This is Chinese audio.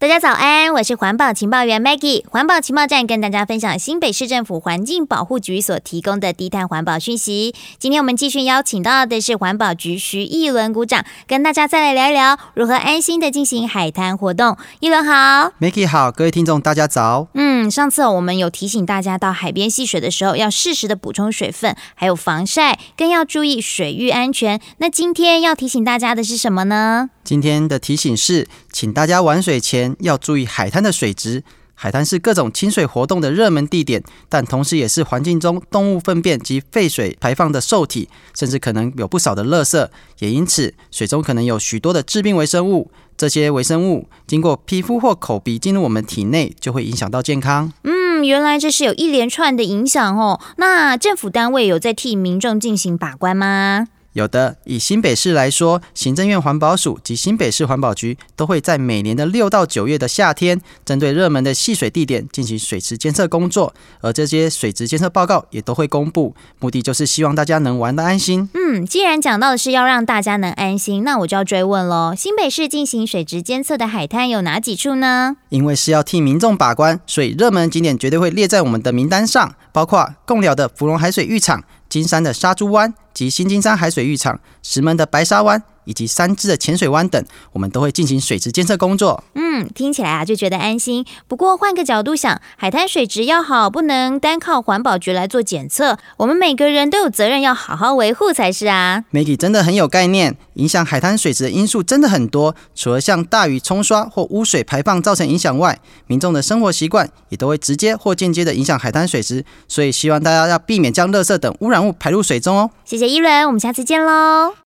大家早安，我是环保情报员 Maggie。环保情报站跟大家分享新北市政府环境保护局所提供的低碳环保讯息。今天我们继续邀请到的是环保局徐艺伦股长，跟大家再来聊一聊如何安心的进行海滩活动。艺伦好。 Maggie 好，各位听众大家早。 上次我们有提醒大家到海边戏水的时候要适时的补充水分，还有防晒，更要注意水域安全。那今天要提醒大家的是什么呢？ 今天的提醒是，请大家玩水前要注意海滩的水质。海滩是各种亲水活动的热门地点，但同时也是环境中动物粪便及废水排放的受体，甚至可能有不少的垃圾，也因此水中可能有许多的致病微生物。这些微生物经过皮肤或口鼻进入我们体内，就会影响到健康。 原来这是有一连串的影响哦。那政府单位有在替民众进行把关吗？ 有的，以新北市来说，行政院环保署及新北市环保局都会在每年的6到9月的夏天，针对热门的戏水地点进行水质监测工作，而这些水质监测报告也都会公布，目的就是希望大家能玩得安心。 既然讲到的是要让大家能安心，那我就要追问咯，新北市进行水质监测的海滩有哪几处呢？ 因为是要替民众把关，所以热门景点绝对会列在我们的名单上，包括贡寮的福隆海水浴场、金山的沙猪湾及新金山海水浴场、石门的白沙湾以及三芝的浅水湾等，我们都会进行水质监测工作。 听起来就觉得安心。不过换个角度想，海滩水质要好，不能单靠环保局来做检测，我们每个人都有责任要好好维护才是啊。 Maggie 真的很有概念，影响海滩水质的因素真的很多，除了像大雨冲刷或污水排放造成影响外，民众的生活习惯也都会直接或间接的影响海滩水质，所以希望大家要避免将垃圾等污染物排入水中哦。 谢谢艺伦，我们下次见喽。